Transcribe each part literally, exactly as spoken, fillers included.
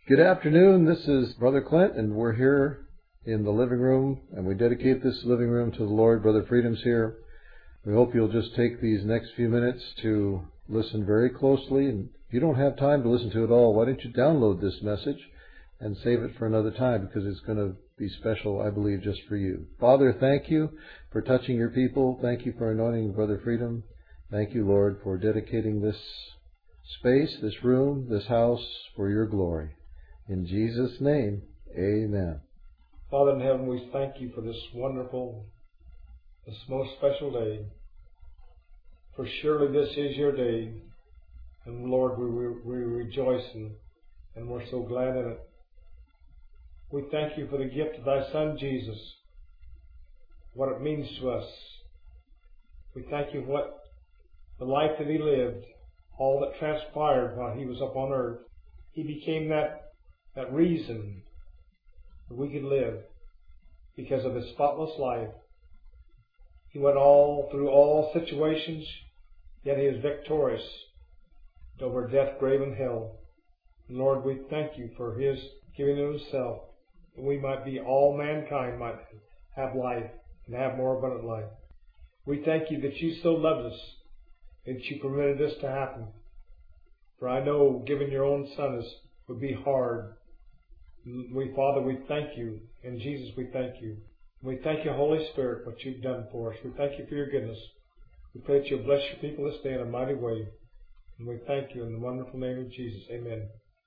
Good afternoon. This is Brother Clint, and we're here in the living room, and we dedicate this living room to the Lord. Brother Freedom's here. We hope you'll just take these next few minutes to listen very closely. And if you don't have time to listen to it all, why don't you download this message and save it for another time, because it's going to be special, I believe, just for you. Father, thank you for touching your people. Thank you for anointing Brother Freedom. Thank you, Lord, for dedicating this space, this room, this house for your glory. In Jesus' name, amen. Father in heaven, we thank you for this wonderful, this most special day. For surely this is your day. And Lord, we, we, we rejoice in, and we're so glad in it. We thank you for the gift of thy Son, Jesus, what it means to us. We thank you for what the life that he lived, all that transpired while he was upon earth. He became that That reason that we could live because of his spotless life. He went all through all situations, yet he is victorious over death, grave, and hell. And Lord, we thank you for his giving of himself, that we might be, all mankind might have life and have more abundant life. We thank you that you so loved us, that you permitted this to happen. For I know giving your own Son is, would be hard. We, Father, we thank you. In Jesus, we thank you. We thank you, Holy Spirit, what you've done for us. We thank you for your goodness. We pray that you'll bless your people this day in a mighty way. And we thank you in the wonderful name of Jesus. Amen.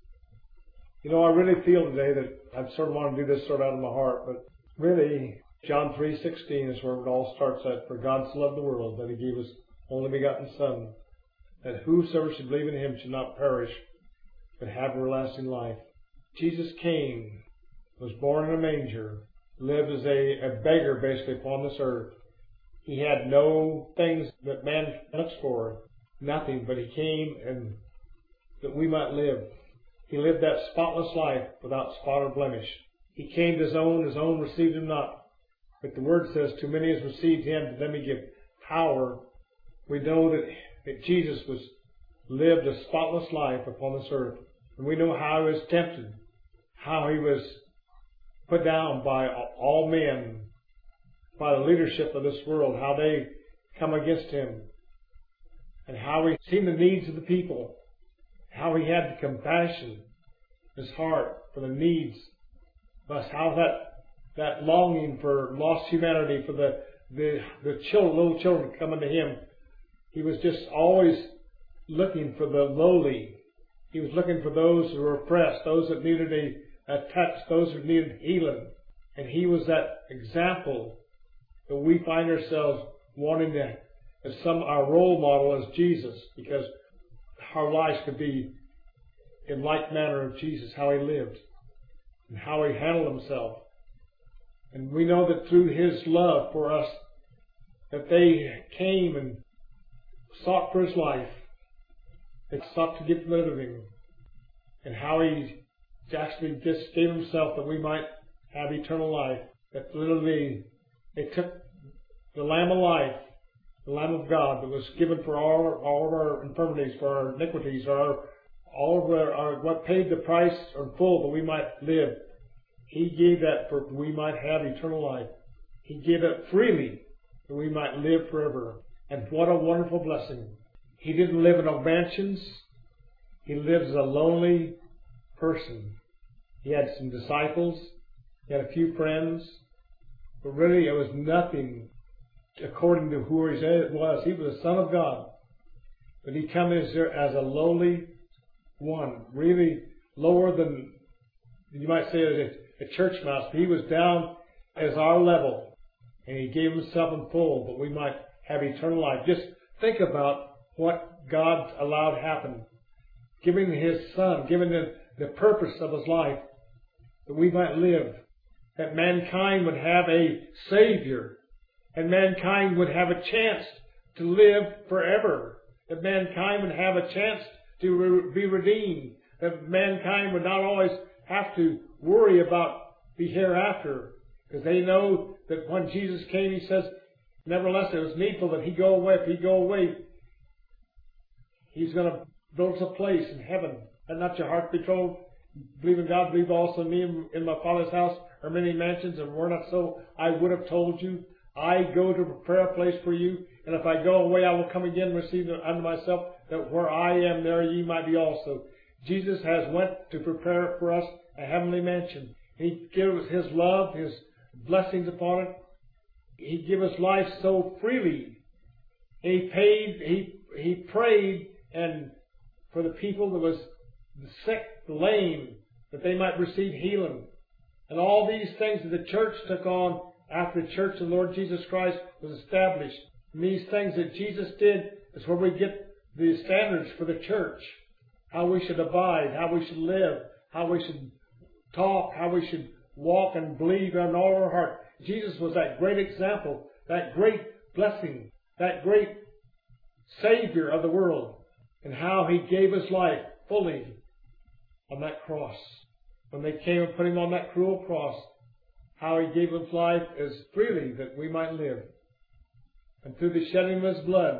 You know, I really feel today that I sort of want to do this sort of out of my heart, but really, John three sixteen is where it all starts at. For God so loved the world that he gave his only begotten Son, that whosoever should believe in him should not perish, but have everlasting life. Jesus came, was born in a manger, lived as a, a beggar basically upon this earth. He had no things that man looks for, nothing, but he came and that we might live. He lived that spotless life without spot or blemish. He came to his own, his own received him not. But the word says, too many has received him, to them he give power. We know that, that Jesus was lived a spotless life upon this earth. And we know how he was tempted, how he was put down by all men, by the leadership of this world, how they come against him, and how he seen the needs of the people, how he had the compassion in his heart for the needs of us, how that that longing for lost humanity, for the the, the children, little children coming to him. He was just always looking for the lowly. He was looking for those who were oppressed, those that needed a a touch, those who needed healing. And he was that example that we find ourselves wanting to, as some, our role model is Jesus, because our lives could be in like manner of Jesus, how he lived and how he handled himself. And we know that through his love for us, that they came and sought for his life. They sought to get rid of him. And how he actually just gave himself that we might have eternal life. That literally they took the Lamb of life, the Lamb of God that was given for all, all of our infirmities, for our iniquities, our, all of our, our what paid the price in full that we might live. He gave that for we might have eternal life. He gave it freely that we might live forever. And what a wonderful blessing. He didn't live in no mansions. He lived as a lonely person. He had some disciples, he had a few friends, but really it was nothing according to who he said it was. He was the Son of God, but he came as, as a lowly one, really lower than, you might say, as a, a church mouse. He was down as our level, and he gave himself in full that we might have eternal life. Just think about what God allowed happen, giving his Son, giving the the purpose of his life, that we might live, that mankind would have a Savior, and mankind would have a chance to live forever, that mankind would have a chance to re- be redeemed, that mankind would not always have to worry about the hereafter, because they know that when Jesus came, he says, nevertheless, it was needful that he go away. If he go away, he's going to build us a place in heaven. Let not your heart be troubled, believe in God, believe also in me. In, in my Father's house are many mansions, and were not so, I would have told you. I go to prepare a place for you, and if I go away, I will come again and receive it unto myself, that where I am, there ye might be also. Jesus has went to prepare for us a heavenly mansion. He gives His love, His blessings upon it. He gives us life so freely. He paid, He He prayed and for the people that was the sick, the lame, that they might receive healing. And all these things that the church took on after the church of the Lord Jesus Christ was established. And these things that Jesus did is where we get the standards for the church. How we should abide, how we should live, how we should talk, how we should walk and believe in all our heart. Jesus was that great example, that great blessing, that great Savior of the world, and how He gave His life fully on that cross. When they came and put Him on that cruel cross, how He gave His life as freely that we might live. And through the shedding of His blood,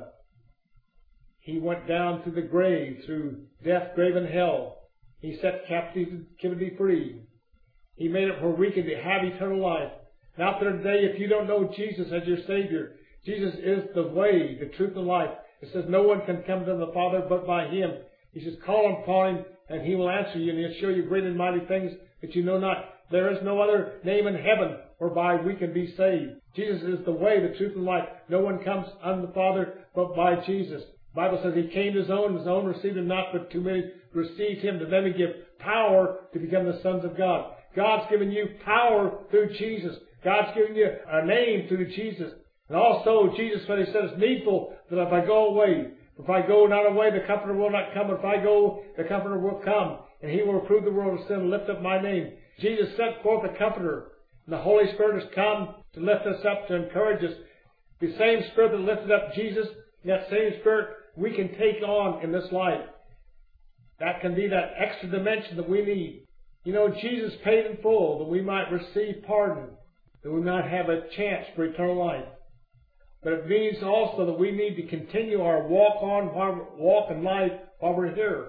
He went down to the grave, through death, grave, and hell. He set captivity free. He made it where we could have eternal life. And out there today, if you don't know Jesus as your Savior, Jesus is the way, the truth, and life. It says no one can come to the Father but by Him. He says, call upon Him, and He will answer you, and He'll show you great and mighty things that you know not. There is no other name in heaven whereby we can be saved. Jesus is the way, the truth, and life. No one comes unto the Father but by Jesus. The Bible says He came to His own, His own received Him not, but too many received Him. To them He gave power to become the sons of God. God's given you power through Jesus. God's given you a name through Jesus. And also, Jesus, when He said it's needful that if I go away, if I go not away, the Comforter will not come. If I go, the Comforter will come, and He will reprove the world of sin and lift up my name. Jesus sent forth the Comforter, and the Holy Spirit has come to lift us up, to encourage us. The same Spirit that lifted up Jesus, that same Spirit we can take on in this life. That can be that extra dimension that we need. You know, Jesus paid in full that we might receive pardon, that we might have a chance for eternal life. But it means also that we need to continue our walk on, walk in life while we're here.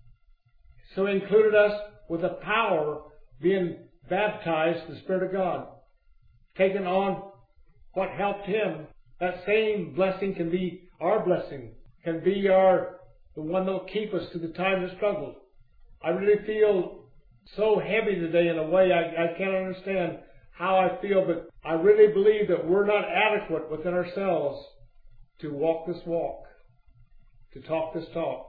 So He included us with the power being baptized in the Spirit of God, taking on what helped Him. That same blessing can be our blessing, can be our the one that will keep us through the times of struggle. I really feel so heavy today in a way I, I can't understand how I feel, but I really believe that we're not adequate within ourselves to walk this walk, to talk this talk.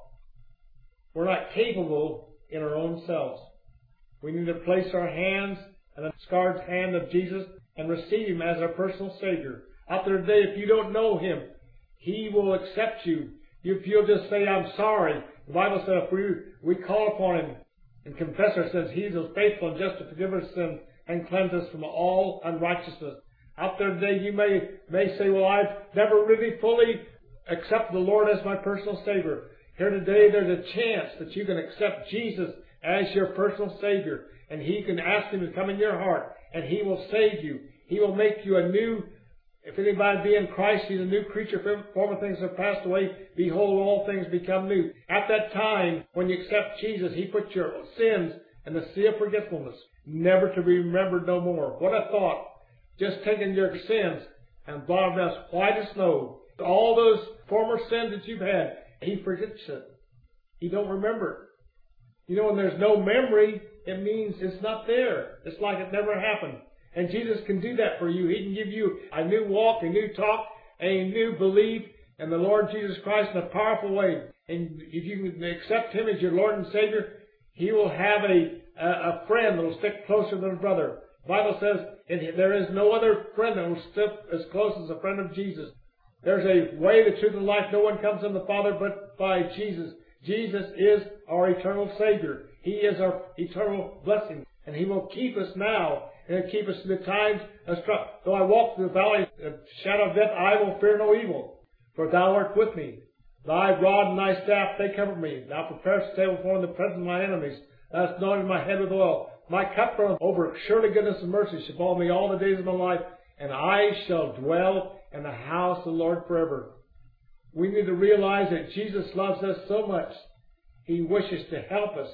We're not capable in our own selves. We need to place our hands in the scarred hand of Jesus and receive Him as our personal Savior. Out there today, if you don't know Him, He will accept you. If you'll just say, I'm sorry. The Bible says if we, we call upon Him and confess our sins, He is faithful and just to forgive our sins and cleanse us from all unrighteousness. Out there today, you may, may say, well, I've never really fully accepted the Lord as my personal Savior. Here today, there's a chance that you can accept Jesus as your personal Savior. And He can ask Him to come in your heart, and He will save you. He will make you a new, if anybody be in Christ, he's a new creature. Former things have passed away. Behold, all things become new. At that time, when you accept Jesus, He puts your sins in the sea of forgetfulness, never to be remembered no more. What a thought. Just taking your sins and blotting them as white as snow. All those former sins that you've had, He forgets it. He don't remember it. You know, when there's no memory, it means it's not there. It's like it never happened. And Jesus can do that for you. He can give you a new walk, a new talk, a new belief in the Lord Jesus Christ in a powerful way. And if you can accept Him as your Lord and Savior, He will have a, a, a friend that will stick closer than a brother. The Bible says there is no other friend that will stick as close as a friend of Jesus. There's a way, the truth, and life. No one comes to the Father but by Jesus. Jesus is our eternal Savior. He is our eternal blessing. And He will keep us now, and He'll keep us in the times of struggle. Though I walk through the valley of the shadow of death, I will fear no evil, for Thou art with me. Thy rod and Thy staff, they comfort me. Thou preparest a table before me in the presence of my enemies. Thou hast anointed my head with oil. My cup runneth over. Surely goodness and mercy shall follow me all the days of my life, and I shall dwell in the house of the Lord forever. We need to realize that Jesus loves us so much. He wishes to help us.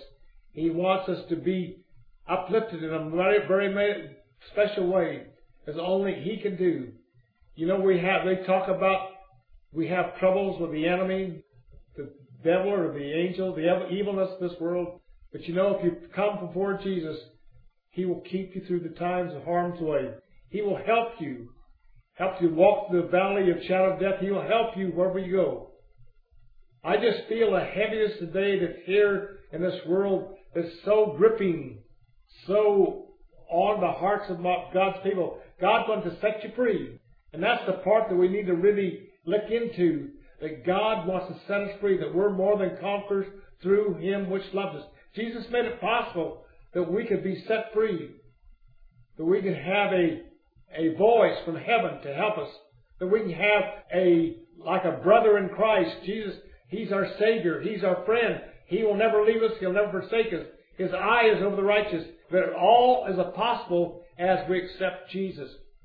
He wants us to be uplifted in a very, very special way, as only He can do. You know, we have, they talk about, we have troubles with the enemy, the devil or the angel, the evilness of this world. But you know, if you come before Jesus, He will keep you through the times of harm's way. He will help you, help you walk through the valley of shadow of death. He will help you wherever you go. I just feel a heaviness today that's here in this world that's so gripping, so on the hearts of God's people. God wants to set you free. And that's the part that we need to really look into, that God wants to set us free, that we're more than conquerors through Him which loves us. Jesus made it possible that we could be set free, that we can have a, a voice from heaven to help us, that we can have a, like a brother in Christ. Jesus, He's our Savior. He's our friend. He will never leave us. He'll never forsake us. His eye is over the righteous. But all is possible as we accept Jesus.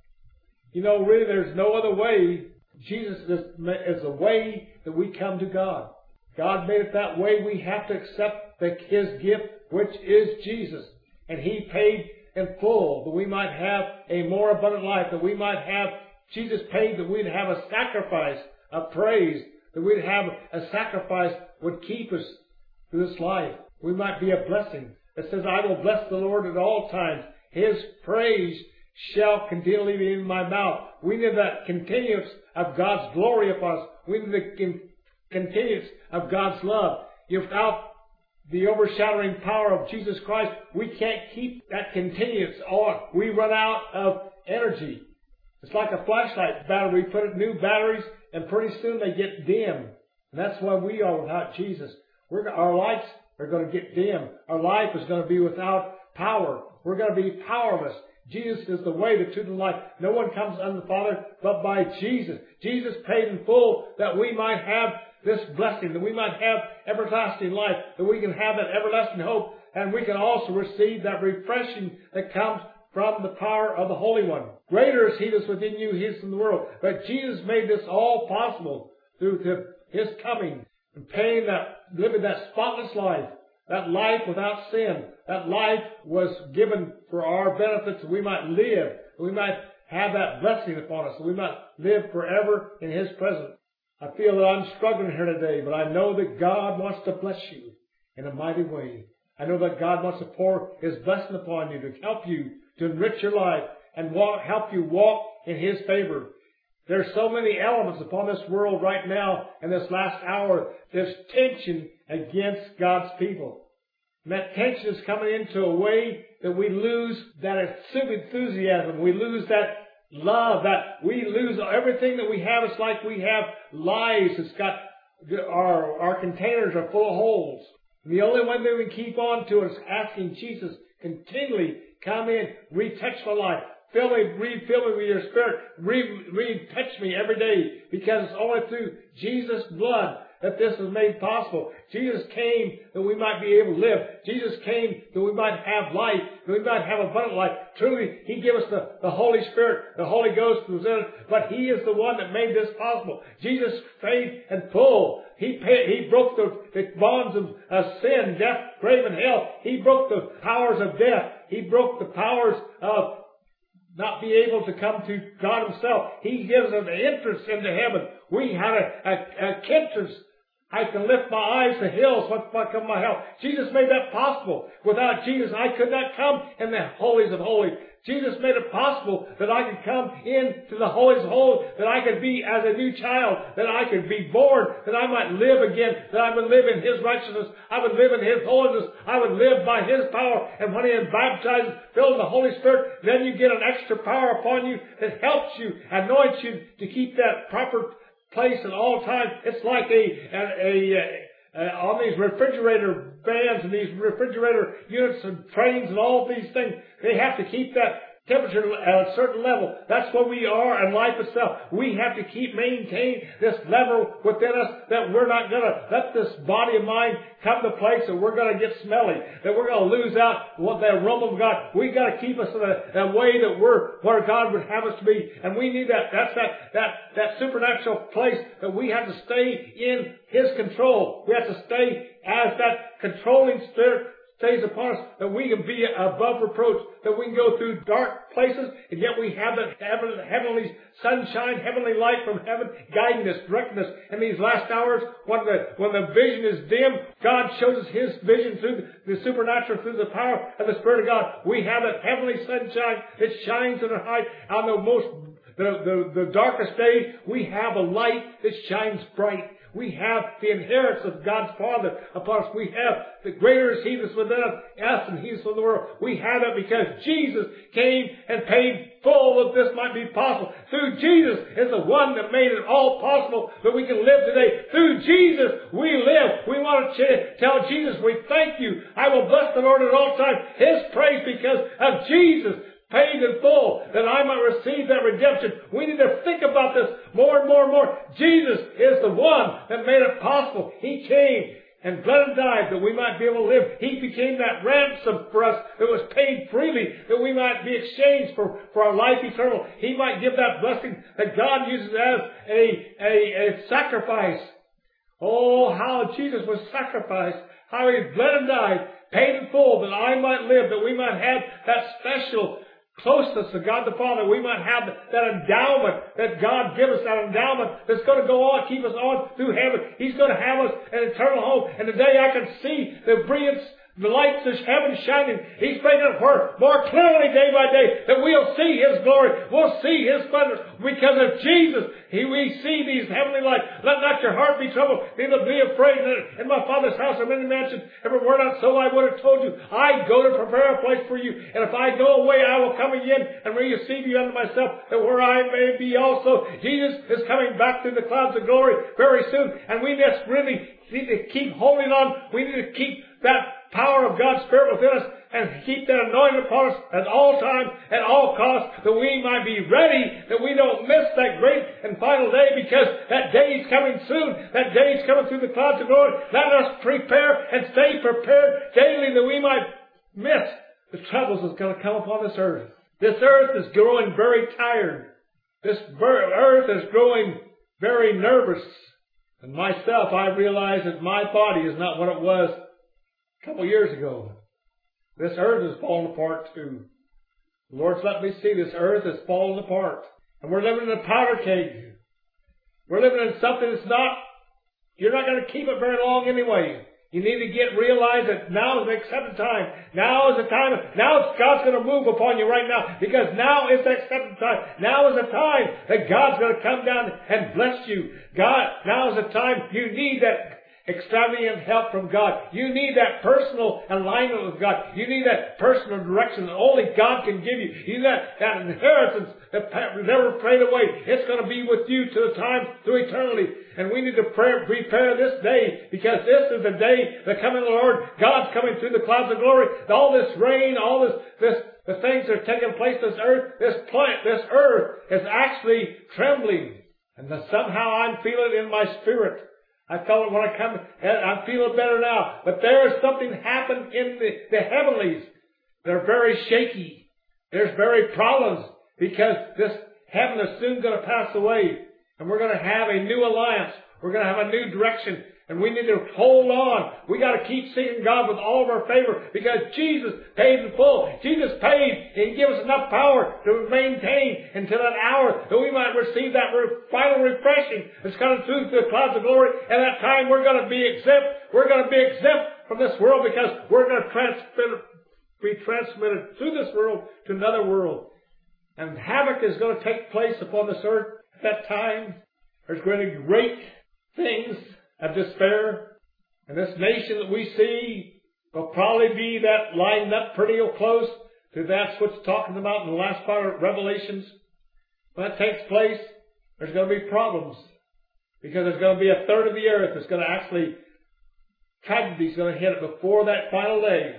You know, really, there's no other way. Jesus is, is the way that we come to God. God made it that way. We have to accept the, His gift, which is Jesus. And He paid in full that we might have a more abundant life, that we might have, Jesus paid that we'd have a sacrifice of praise, that we'd have a sacrifice that would keep us through this life. We might be a blessing. It says, I will bless the Lord at all times. His praise shall continually be in my mouth. We need that continuance of God's glory upon us. We need the continuance of God's love. Without the overshadowing power of Jesus Christ, we can't keep that continuance on. We run out of energy. It's like a flashlight battery. We put in new batteries, and pretty soon they get dim. And that's why we are without Jesus. We're, our lights are going to get dim. Our life is going to be without power. We're going to be powerless. Jesus is the way, the truth, and life. No one comes unto the Father but by Jesus. Jesus paid in full that we might have this blessing, that we might have everlasting life, that we can have that everlasting hope, and we can also receive that refreshing that comes from the power of the Holy One. Greater is He that's within you, He is in the world. But Jesus made this all possible through His coming and paying that, living that spotless life, that life without sin. That life was given for our benefits, that we might live, that we might have that blessing upon us, that we might live forever in His presence. I feel that I'm struggling here today, but I know that God wants to bless you in a mighty way. I know that God wants to pour His blessing upon you, to help you, to enrich your life, and walk, help you walk in His favor. There's so many elements upon this world right now, in this last hour. There's tension against God's people. And that tension is coming into a way that we lose that enthusiasm. We lose that love, that we lose everything that we have. It's like we have lives. It's got, our, our containers are full of holes. And the only one thing we can keep on to is asking Jesus continually, come in, retouch my life. Fill me, refill me with your Spirit. Re, retouch me every day, because it's only through Jesus' blood that this is made possible. Jesus came that we might be able to live. Jesus came that we might have life, that we might have abundant life. Truly, He gave us the, the Holy Spirit, the Holy Ghost was in it, but He is the one that made this possible. Jesus paid in full. He paid, He broke the, the bonds of, of sin, death, grave, and hell. He broke the powers of death. He broke the powers of not be able to come to God Himself. He gives us an entrance into heaven. We had a, a, a entrance. I can lift my eyes to hills, whence might come my help. Jesus made that possible. Without Jesus, I could not come in the holies of holies. Jesus made it possible that I could come into the holies of holies, that I could be as a new child, that I could be born, that I might live again, that I would live in His righteousness, I would live in His holiness, I would live by His power. And when He is baptized, filled with the Holy Spirit, then you get an extra power upon you that helps you, anoints you to keep that proper place at all times. It's like a, a, a, a uh, on these refrigerator vans and these refrigerator units and trains and all these things, they have to keep that temperature at a certain level. That's what we are in life itself. We have to keep maintaining this level within us, that we're not going to let this body of mine come to a place that we're going to get smelly, that we're going to lose out what the aroma of God. We got to keep us in a, a way that we're where God would have us to be, and we need that. That's that that that supernatural place that we have to stay in His control. We have to stay as that controlling spirit stays upon us, that we can be above reproach, that we can go through dark places, and yet we have the heavenly sunshine, heavenly light from heaven, guiding us, directing us. In these last hours, when the, when the vision is dim, God shows us His vision through the supernatural, through the power of the Spirit of God. We have that heavenly sunshine that shines in our height. On the most, the, the, the darkest day, we have a light that shines bright. We have the inheritance of God's Father upon us. We have the greater is He that's within us, us and He that's within the world. We have it because Jesus came and paid full that this might be possible. Through Jesus is the one that made it all possible that we can live today. Through Jesus we live. We want to ch- tell Jesus, we thank you. I will bless the Lord at all times. His praise because of Jesus. Paid in full, that I might receive that redemption. We need to think about this more and more and more. Jesus is the one that made it possible. He came and bled and died that we might be able to live. He became that ransom for us that was paid freely, that we might be exchanged for, for our life eternal. He might give that blessing that God uses as a, a, a sacrifice. Oh, how Jesus was sacrificed, how He bled and died, paid in full, that I might live, that we might have that special closeness to God the Father. We might have that endowment that God gives us, that endowment that's going to go on, keep us on through heaven. He's going to have us an eternal home. And today I can see the brilliance, the lights of heaven shining. He's making it work more clearly day by day, that we'll see His glory. We'll see His splendor because of Jesus. He, we see these heavenly lights. Let not your heart be troubled, neither be afraid. In my Father's house are many mansions. If it were not so, I would have told you. I go to prepare a place for you. And if I go away, I will come again and receive you unto myself, that where I may be also. Jesus is coming back through the clouds of glory very soon. And we just really need to keep holding on. We need to keep that power of God's Spirit within us and keep that anointing upon us at all times, at all costs, that we might be ready, that we don't miss that great and final day, because that day is coming soon. That day is coming through the clouds of glory. Let us prepare and stay prepared daily, that we might miss the troubles that's going to come upon this earth. This earth is growing very tired. This earth is growing very nervous. And myself, I realize that my body is not what it was a couple years ago. This earth is falling apart too. The Lord's let me see this earth is falling apart. And we're living in a powder keg. We're living in something that's not, you're not going to keep it very long anyway. You need to get, realize that now is the accepted time. Now is the time, now God's going to move upon you right now, because now is the accepted time. Now is the time that God's going to come down and bless you. God, now is the time you need that extravagant help from God. You need that personal alignment with God. You need that personal direction that only God can give you. You need that, that inheritance that never fade away. It's going to be with you to the time, through eternity. And we need to pray, prepare this day, because this is the day, the coming of the Lord. God's coming through the clouds of glory. All this rain, all this, this, the things that are taking place on this earth, this plant, this earth is actually trembling. And somehow I'm feeling it in my spirit. I felt it when I come, and I'm feeling better now. But there is something happened in the, the heavenlies. They're very shaky. There's very problems, because this heaven is soon going to pass away. And we're going to have a new alliance. We're going to have a new direction. And we need to hold on. We got to keep seeking God with all of our favor, because Jesus paid in full. Jesus paid and He gave us enough power to maintain until that hour that we might receive that final refreshing that's coming through the clouds of glory. And that time we're going to be exempt. We're going to be exempt from this world, because we're going to transmit, be transmitted through this world to another world. And havoc is going to take place upon this earth at that time. There's going to be great things of despair. And this nation that we see will probably be that lined up pretty close to that's what's talking about in the last part of Revelations. When that takes place, there's going to be problems, because there's going to be a third of the earth that's going to actually, tragedy is going to hit it before that final day,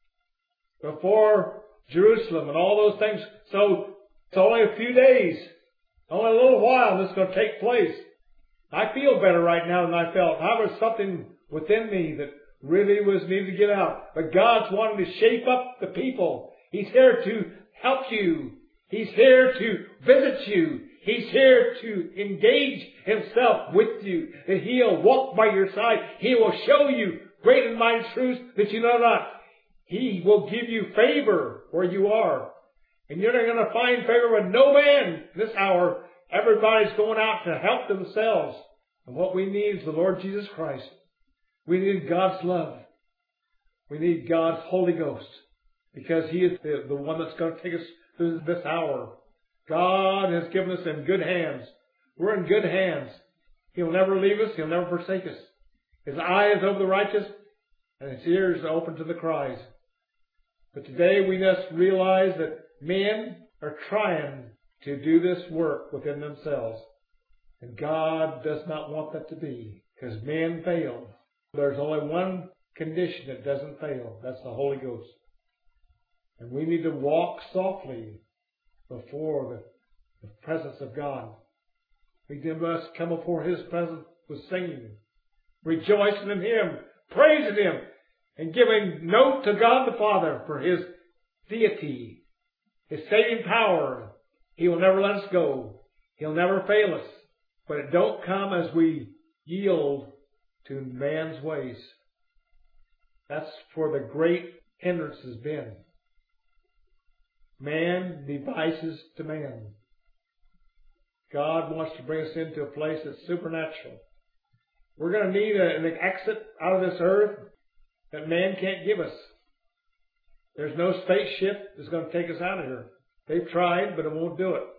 before Jerusalem and all those things. So it's only a few days, only a little while this is going to take place. I feel better right now than I felt. There was something within me that really was needed to get out. But God's wanting to shape up the people. He's here to help you. He's here to visit you. He's here to engage Himself with you. That He'll walk by your side. He will show you great and mighty truths that you know not. He will give you favor where you are. And you're not going to find favor with no man this hour. Everybody's going out to help themselves. And what we need is the Lord Jesus Christ. We need God's love. We need God's Holy Ghost. Because He is the, the one that's going to take us through this hour. God has given us in good hands. We're in good hands. He'll never leave us. He'll never forsake us. His eye is over the righteous, and His ears are open to the cries. But today we must realize that men are trying to do this work within themselves. And God does not want that to be, because men fail. There's only one condition that doesn't fail. That's the Holy Ghost. And we need to walk softly before the, the presence of God. We must come before His presence with singing, rejoicing in Him, praising Him, and giving note to God the Father for His deity, His saving power. He will never let us go. He'll never fail us. But it don't come as we yield to man's ways. That's where the great hindrance has been. Man devises to man. God wants to bring us into a place that's supernatural. We're going to need a, an exit out of this earth that man can't give us. There's no spaceship that's going to take us out of here. They've tried, but it won't do it.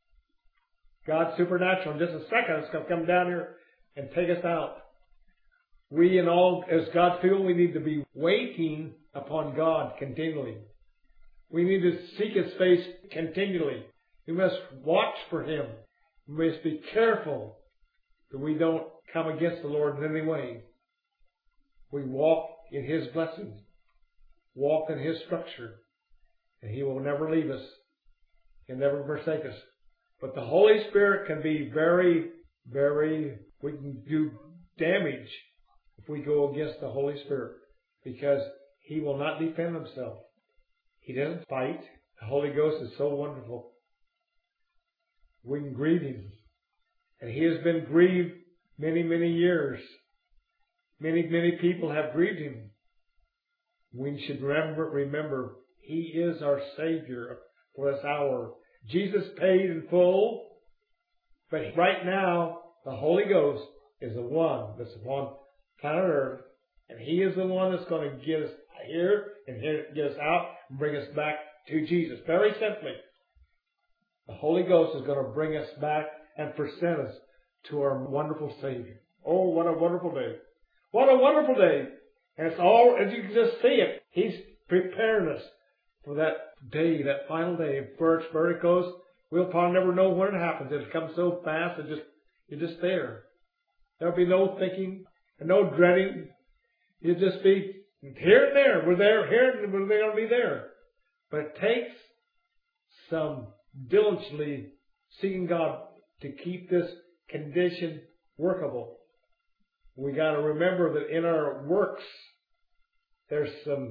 God's supernatural. In just a second, it's going to come down here and take us out. We and all, as God's people, we need to be waiting upon God continually. We need to seek His face continually. We must watch for Him. We must be careful that we don't come against the Lord in any way. We walk in His blessings, walk in His structure, and He will never leave us. He'll never forsake us. But the Holy Spirit can be very, very, we can do damage if we go against the Holy Spirit, because He will not defend Himself. He doesn't fight. The Holy Ghost is so wonderful. We can grieve Him. And He has been grieved many, many years. Many, many people have grieved Him. We should remember, remember, He is our Savior for this hour. Jesus paid in full, but right now, the Holy Ghost is the one that's upon planet Earth, and He is the one that's going to get us here and get us out and bring us back to Jesus. Very simply, the Holy Ghost is going to bring us back and present us to our wonderful Savior. Oh, what a wonderful day. What a wonderful day. And it's all, as you can just see it, He's preparing us for that day, that final day. Where it's very close, we'll probably never know when it happens. It comes so fast, it just, you're just there. There'll be no thinking and no dreading. You'll just be here and there. We're there, here, and we're going to be there. But it takes some diligently seeking God to keep this condition workable. We got to remember that in our works, there's some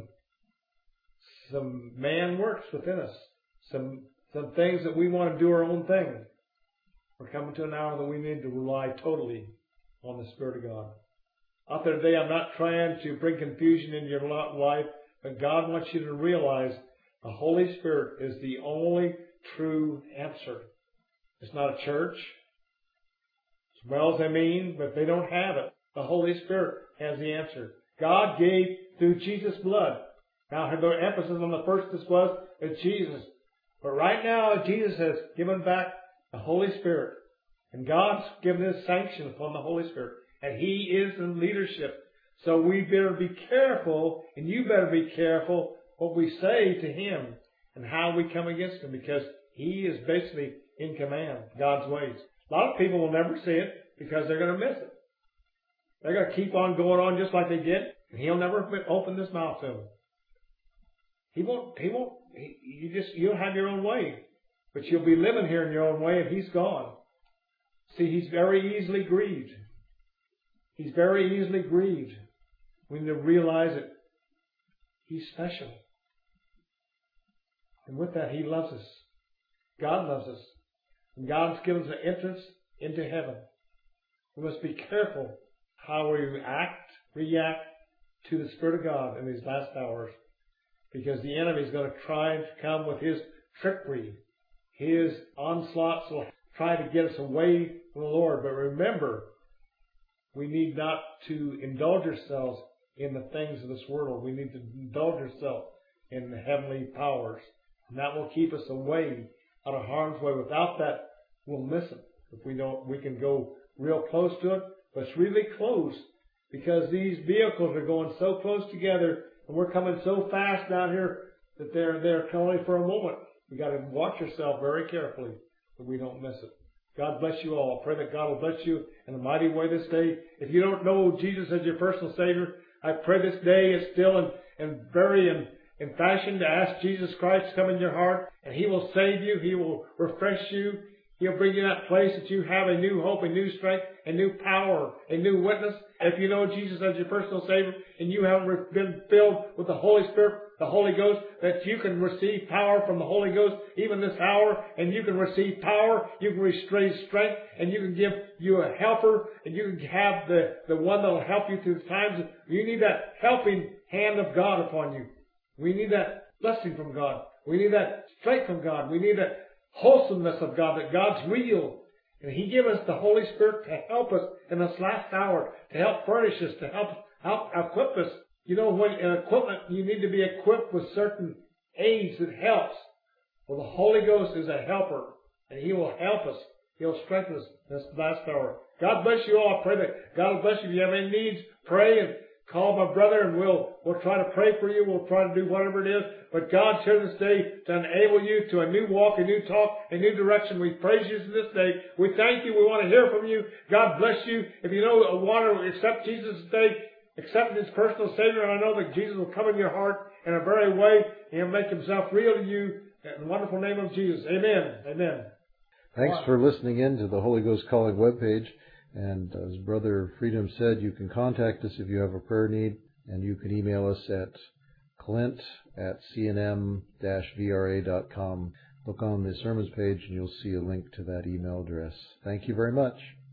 some man works within us, some some things that we want to do our own thing. We're coming to an hour that we need to rely totally on the Spirit of God. Out there today, I'm not trying to bring confusion into your life, but God wants you to realize the Holy Spirit is the only true answer. It's not a church, as well as they mean, but they don't have it. The Holy Spirit has the answer. God gave through Jesus' blood. Now, the emphasis on the first this was is Jesus. But right now, Jesus has given back the Holy Spirit. And God's given His sanction upon the Holy Spirit. And He is in leadership. So we better be careful, and you better be careful what we say to Him and how we come against Him, because He is basically in command, God's ways. A lot of people will never see it because they're going to miss it. They're going to keep on going on just like they did, and He'll never open His mouth to them. He won't, He won't, he, you just, you'll have your own way. But you'll be living here in your own way, and He's gone. See, He's very easily grieved. He's very easily grieved. We need to realize that He's special. And with that, He loves us. God loves us. And God's given us an entrance into heaven. We must be careful how we act, react to the Spirit of God in these last hours. because the enemy is going to try and come with his trickery. His onslaughts will try to get us away from the Lord. But remember, we need not to indulge ourselves in the things of this world. We need to indulge ourselves in the heavenly powers. And that will keep us away out of harm's way. Without that, we'll miss it. If we don't, we can go real close to it, but it's really close because these vehicles are going so close together and we're coming so fast down here that they're there only for a moment. We got to watch ourselves very carefully that we don't miss it. God bless you all. I pray that God will bless you in a mighty way this day. If you don't know Jesus as your personal Savior, I pray this day is still in, in very in, in fashion to ask Jesus Christ to come in your heart, and He will save you. He will refresh you. He'll bring you to that place that you have a new hope, a new strength, a new power, a new witness. If you know Jesus as your personal Savior and you haven't been filled with the Holy Spirit, the Holy Ghost, that you can receive power from the Holy Ghost even this hour, and you can receive power, you can receive strength, and you can give you a helper, and you can have the, the one that will help you through the times. You need that helping hand of God upon you. We need that blessing from God. We need that strength from God. We need that wholesomeness of God, that God's real. And He gave us the Holy Spirit to help us in this last hour, to help furnish us, to help, help equip us. You know, when in equipment, you need to be equipped with certain aids that helps. Well, the Holy Ghost is a helper, and He will help us. He'll strengthen us in this last hour. God bless you all. I pray that God will bless you. If you have any needs, pray and call my brother, and we'll we'll try to pray for you. We'll try to do whatever it is. But God's here this day to enable you to a new walk, a new talk, a new direction. We praise you this day. We thank you. We want to hear from you. God bless you. If you know want to accept Jesus today, accept His personal Savior, and I know that Jesus will come in your heart in a very way and make Himself real to you. In the wonderful name of Jesus. Amen. Amen. Thanks for listening in to the Holy Ghost Calling webpage. And as Brother Freedom said, you can contact us if you have a prayer need, and you can email us at clint at c n m dash v r a dot com. Look on the sermons page and you'll see a link to that email address. Thank you very much.